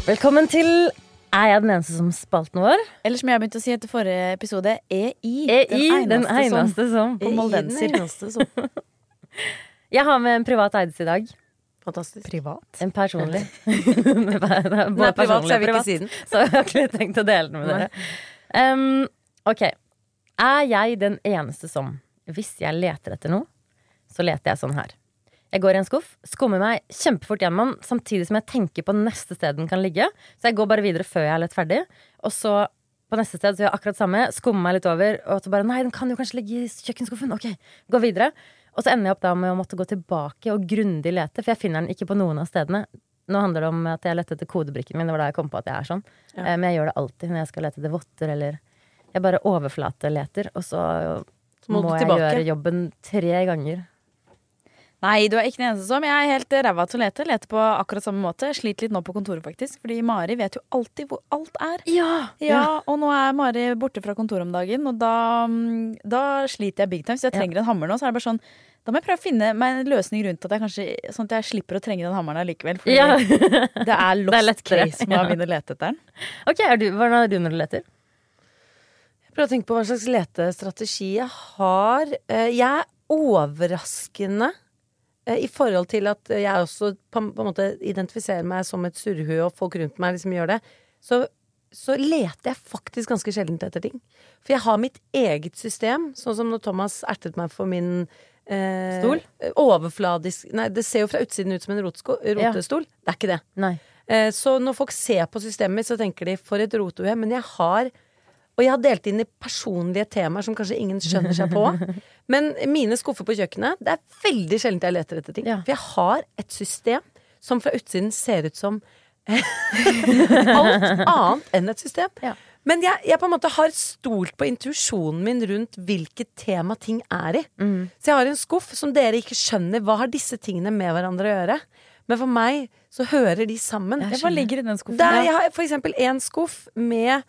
Velkommen til jeg den eneste som spalten vår? Eller som jeg begynte å si etter forrige episode, den eneste som på moldenser. Jeg har med en privat Eides I dag. Fantastisk. Privat? En personlig. Den privat, så jeg vil ikke si den. Så jeg har ikke tenkt å dele den med dere. Ok. Jeg den eneste som, hvis jeg leter etter noe, så leter jeg sånn her. Jeg går I en skuff, skummer meg kjempefort gjennom, samtidig som jeg tenker på neste sted den kan ligge. Så jeg går bare videre før jeg lett ferdig. Og så på neste sted så gjør jeg akkurat samme, skummer meg litt over, og så bare, nei, den kan jo kanskje ligge I kjøkkenskuffen. Ok, gå videre. Og så ender jeg opp da med å måtte gå tilbake og grundig lete, for jeg finner den ikke på noen av stedene. Nå handler det om at jeg lette etter kodebrikken min, det var da jeg kom på at jeg sånn. Ja. Men jeg gjør det alltid når jeg skal lete etter votter, eller jeg bare overflateleter, og så må jeg gjøre jobben 3 ganger. Nei, du ikke den eneste som. Jeg helt ræva til å lete. Leter på akkurat samme måte. Sliter litt nå på kontoret faktisk. Fordi Mari vet jo alltid hvor alt Ja, og nå Mari borte fra kontoret om dagen. Og da sliter jeg big time. Så jeg trenger en hammer nå. Så det bare sånn, da må jeg prøve å finne meg en løsning rundt at jeg kanskje, sånn at jeg slipper å trenge den hammeren likevel. Fordi det lost case med å begynne å lete etter den. Ok, hvordan er du når du leter? Jeg prøver å tenke på hva slags letestrategi jeg har. Jeg overraskende I forhold til at jeg også på en måte identifiserer meg som et surrehue, og folk rundt meg liksom gjør det, så leter jeg faktisk ganske sjeldent etter ting. For jeg har mitt eget system, sånn som når Thomas ertet meg for min stol? Overfladisk, nei, det ser jo fra utsiden ut som en rotestol. Det ikke det. Nei. Så når folk ser på systemet mitt, så tenker de for et rotehue, men jeg har delt inn I personlige temaer som kanskje ingen skjønner seg på. Men mine skuffer på kjøkkenet, det veldig sjeldent jeg leter etter ting. Ja. For jeg har et system som fra utsiden ser ut som alt annet enn et system. Ja. Men jeg på en måte har stolt på intuisjonen min rundt hvilket tema ting I. Så jeg har en skuff som dere ikke skjønner, hva har disse tingene med hverandre å gjøre? Men for meg så hører de sammen. Hva ligger I den skuffen? Jeg har for eksempel en skuff med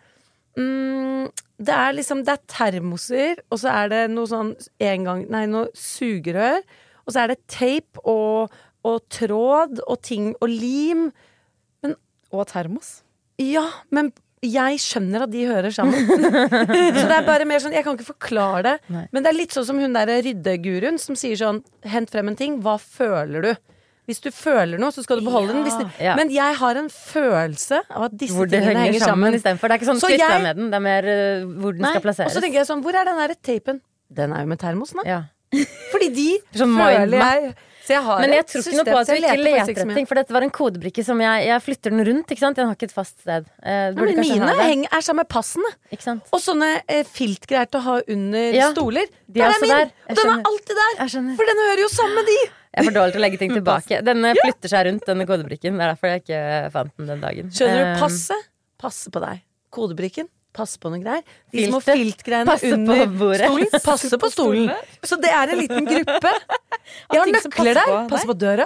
det det termoser, og så det noe sånn noe sugerør, og så det tape og tråd og ting og lim. Og termos? Ja, men jeg skjønner at de hører sammen. Så det bare mer sånn, jeg kan ikke forklare det. Nei. Men det litt sånn som hun der ryddeguruen som sier sånn, hent frem en ting, hva føler du? Hvis du føler noe, så skal du beholde den. Men jeg har en følelse av at disse tingene henger sammen. I stedet for. Det ikke sånn kvitt deg med den, det mer hvor den skal plasseres. Og så tenker jeg sånn, hvor den der tapen? Den jo med termosen da. Ja. Fordi de føler jeg. Så jeg har men jeg tror ikke noe på at du ikke leter etter ting, for dette var en kodebrikke som jeg flytter den rundt, ikke sant? Den har ikke et fast sted. Men mine sammen med passene. Ikke sant? Og sånne filtgreier til å ha under stoler. De min! Der. Og den alltid der! For den hører jo sammen med de! Jeg er for dårlig til å legge ting tilbake. Denne flytter seg rundt, denne kodebrikken. Det derfor jeg ikke fant den dagen. Skjønner du? Passe på deg. Kodebrikken. Passe på noe greier. De små filtgreiene under stolen. Passe på stolen. Så det en liten gruppe. Jeg har nøkler der. Passe på døra.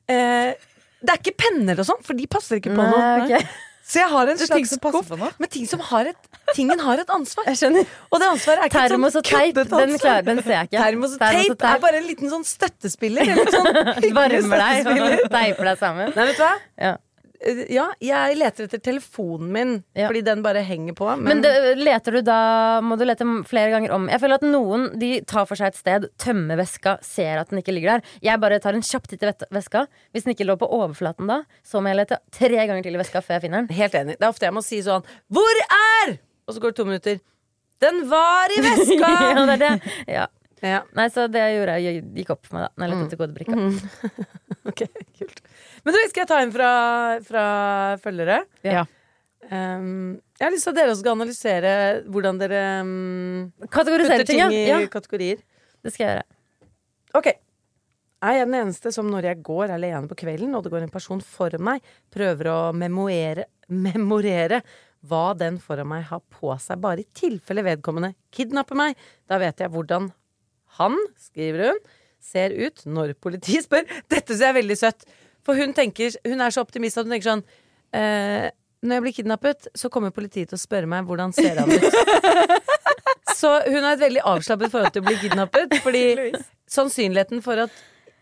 Det ikke penner og sånn, for de passer ikke på noe. Okay. Så jeg har en slags skuff med ting som tingen har et ansvar. Jeg skjønner. Og det ansvaret ikke termos og teip, den ser jeg ikke. Termos og teip bare en liten sånn støttespiller. Eller sånn varmer deg og teiper deg sammen. Nei, vet du hva? Ja, jeg leter etter telefonen min, fordi den bare henger på. Men leter du da, må du lete flere ganger om. Jeg føler at noen, de tar for seg et sted, tømmer veska, ser at den ikke ligger der. Jeg bare tar en kjapp titt I veska. Hvis den ikke lå på overflaten da, så må jeg lete 3 ganger til I veska før jeg finner den. Helt enig. Det ofte jeg må si sånn, hvor Og så går det 2 minutter. Den var I veska! Ja, det det. Ja. Nei, så det gjorde jeg gikk opp for meg da når jeg lette etter kodebrikka. Ok, kult. Men du, skal jeg ta en fra følgere? Ja. Jeg har lyst til at dere også skal analysere hvordan dere kategorisere ting I kategorier. Det skal jeg gjøre. Ok. Jeg den eneste som når jeg går alene på kvelden, og det går en person foran meg, prøver å memorere hva den foran meg har på seg, bare I tilfelle vedkommende kidnapper meg. Da vet jeg hvordan han, skriver hun, ser ut når politiet spør. Dette synes jeg veldig søtt. For hun så optimist at hun tenker sånn, når jeg blir kidnappet, så kommer politiet til å spørre meg hvordan ser han ut. Så hun har et veldig avslappet forhold til å bli kidnappet, fordi sannsynligheten for at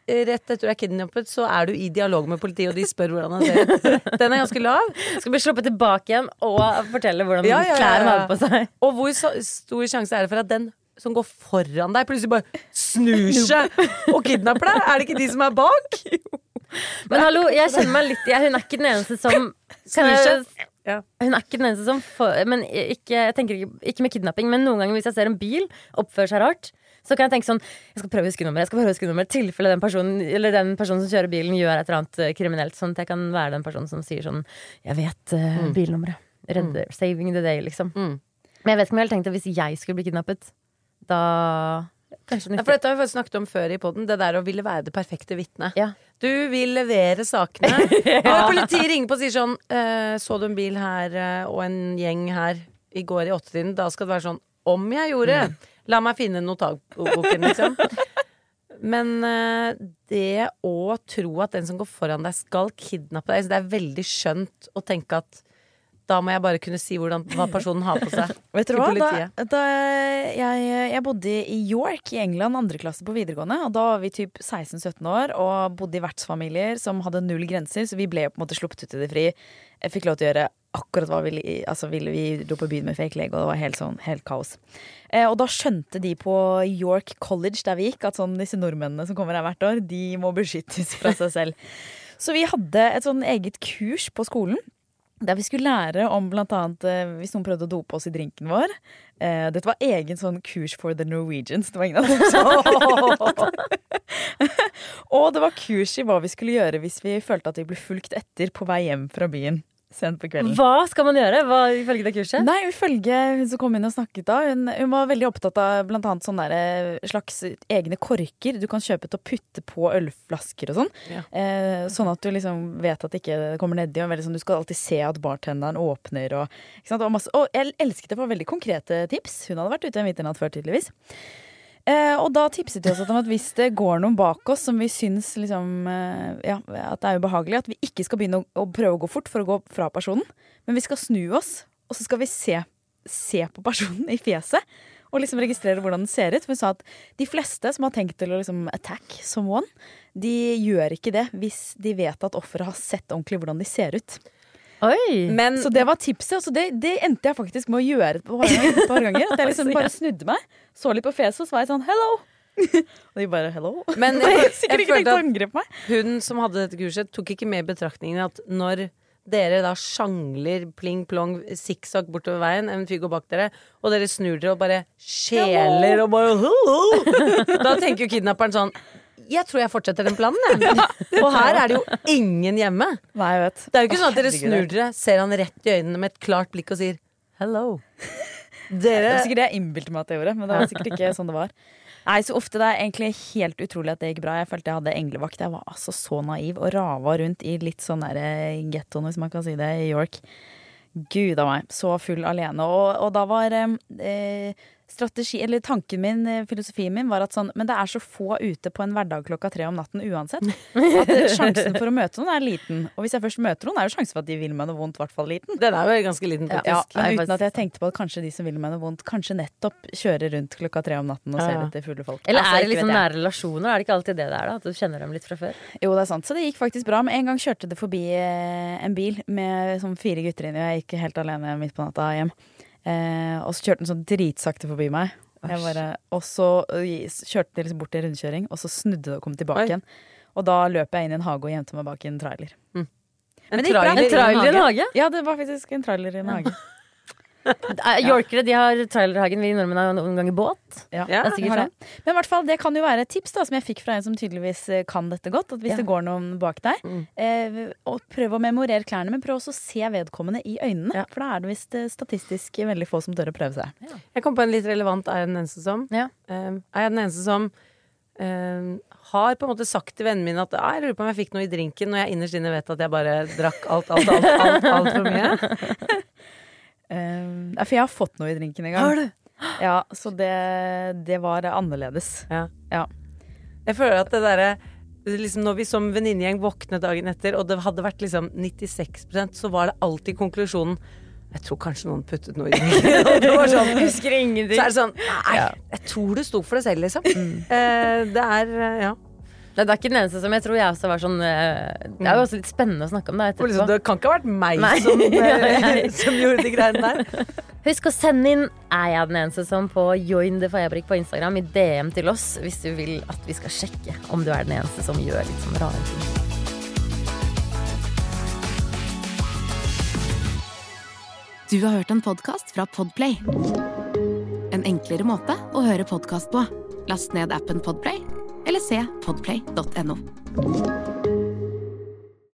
rett etter du er kidnappet, så er du i dialog med politiet, og de spør hvordan han ser ut. Den er ganske lav. Skal bli sluppet tilbake igjen og fortelle hvordan klærne har på seg. Og hvor stor sjanse er det for at den som går foran deg, plutselig bare snur seg og kidnapper deg? Er det ikke de som er bak? Men hallo, jeg kjenner meg litt hun er ikke den eneste som Snur seg. Hun er ikke den eneste som men jeg tenker ikke med kidnapping, men noen ganger hvis jeg ser en bil oppfører seg rart, så kan jeg tenke sånn, jeg skal prøve huskenummeret tilfelle den personen som kjører bilen gjør et eller annet kriminelt, sånn at jeg kan være den personen som sier sånn, jeg vet bilnummeret, redder, saving the day liksom. Men jeg vet ikke om jeg hadde tenkt at hvis jeg skulle bli kidnappet, da kanskje for dette har vi faktisk snakket om før i podden, det der å ville være det perfekte vittne. Ja. Du vil levere sakene. Når politiet ringer på og sier sånn, så du en bil her og en gjeng her i går i 8-tiden, da skal det være sånn, om jeg gjorde, la meg finne notatboken liksom. Men det å tro at den som går foran deg skal kidnappe deg, så det er veldig skjønt å tenke at da må jeg bare kunne si hva personen har på seg. Vet du hva? Da jeg bodde i York i England, 2. klasse på videregående, og da var vi typ 16-17 år og bodde i vertsfamilier som hadde 0 grenser, så vi ble på en måte sluppet ut i det fri. Jeg fikk lov til å gjøre akkurat hva vi dro på byen med fake leg, og det var helt kaos. Og da skjønte de på York College der vi gikk, at disse nordmennene som kommer her hvert år, de må beskyttes fra seg selv. Så vi hadde et sånn eget kurs på skolen, der vi skulle lære om blant annet hvis noen prøvde å dope oss i drinken vår. Dette var egen sånn kurs for the Norwegians. Det var ingen av dem. Og det var kurs i hva vi skulle gjøre hvis vi følte at vi ble fulgt etter på vei hjem fra byen sent på kvelden. Hva skal man gjøre? Ifølge det kurset? Nei, ifølge hun som kom inn og snakket da, hun var veldig opptatt av blant annet sånne slags egne korker du kan kjøpe til å putte på ølflasker og sånn. Ja. Sånn at du liksom vet at det ikke kommer nedi, og veldig sånn, du skal alltid se at bartenderen åpner og, ikke sant, og jeg elsket det for veldig konkrete tips. Hun hadde vært ute en vinternatt før tydeligvis. Og da tipset de oss om at hvis det går noen bak oss som vi syns liksom, at det er ubehagelig, at vi ikke skal begynne å prøve å gå fort for å gå fra personen, men vi skal snu oss, og så skal vi se på personen i fjeset og liksom registrere hvordan den ser ut. For hun sa at de fleste som har tenkt til å liksom attack someone, de gjør ikke det hvis de vet at offeret har sett ordentlig hvordan de ser ut. Oi. Men, så det var tipset, og det endte jeg faktisk med å gjøre et par ganger. At jeg liksom bare snudde meg, så litt på fjeset, og så var jeg sånn, hello! Og de bare, hello? Men jeg sikkert ikke tenkt å angripe meg. Hun som hadde dette kurset tok ikke med i betraktningen at når dere da sjangler pling-plong sikksakk bortover veien, en fyr går bak dere, og dere snur dere og bare skjeler og bare da tenker jo kidnapperen sånn, jeg tror jeg fortsetter den planen. Og her er det jo ingen hjemme. Nei, jeg vet. Det er jo ikke sånn at dere snur dere, ser han rett i øynene med et klart blikk og sier hello. Det er sikkert det jeg innbilte meg at jeg gjorde, men det var sikkert ikke sånn det var. Nei, så ofte det er egentlig helt utrolig at det gikk bra. Jeg følte jeg hadde englevakt. Jeg var altså så naiv og rava rundt i litt sånn der ghettoen, hvis man kan si det, i York. Gud av meg, så full alene. Og da var strategi, eller tanken min, filosofien min, var at sånn, men det er så få ute på en hverdag 3 om natten uansett. At sjansen for å møte noen er liten. Og hvis jeg først møter noen, er jo sjansen for at de vil meg noe vondt, i hvert fall liten. Den er jo ganske liten, faktisk. Ja, men uten at jeg tenkte på at kanskje de som vil meg noe vondt, kanskje nettopp kjører rundt 3 om natten og ser etter fulle folk. Eller er det liksom nære relasjoner? Er det ikke alltid det der da? At du kjenner dem litt fra før? Jo, det er sant. Så det gikk faktisk bra. Men en gang kjørte det forbi en bil med sånn 4 gutter inni, og jeg gikk helt alene midt på natta hjem. Og så kjørte den sånn dritsakte forbi meg. Og så kjørte de liksom bort til rundkjøring, og så snudde det og kom tilbake igjen. Og da løp jeg inn i en hage og gjemte meg bak i en trailer. En trailer i en hage? Ja, det var faktisk en trailer i en hage. Yorkere, de har trailerhagen. Vi nordmenn har noen ganger båt. Ja, det er sikkert det. Men i hvert fall, det kan jo være et tips da, som jeg fikk fra en som tydeligvis kan dette godt. At hvis det går noen bak deg, og prøv å memorere klærne, men prøv også å se vedkommende i øynene. For da er det visst statistisk veldig få som tør å prøve seg. Jeg kom på en litt relevant er jeg den eneste som. Er jeg den eneste som har på en måte sagt til vennene mine at jeg lurer på om jeg fikk noe i drinken, når jeg innerst inne vet at jeg bare drakk alt for mye. For jeg har fått noe i drinken en gang. Har du? Ja, så det var annerledes. Ja. Jeg føler at det derre liksom, når vi som venninnegjeng våknet dagen etter, og det hadde vært liksom 96%, så var det alltid konklusjonen jeg tror kanskje noen puttet noe i drinken. Det var sånn, husker ingenting. Så er det sånn, nei, jeg tror du sto for det selv liksom. Det er, Det er ikke den eneste som jeg tror jeg også var sånn Det er jo også litt spennende å snakke om det etterpå. Det kan ikke ha vært meg som gjorde de greiene der. Husk å sende inn jeg den eneste som på Join the Fabrikk på Instagram i DM til oss hvis du vil at vi skal sjekke om du er den eneste som gjør litt sånn rare ting. Du har hørt en podcast fra Podplay. En enklere måte å høre podcast på. Last ned appen Podplay, eller se podplay.no.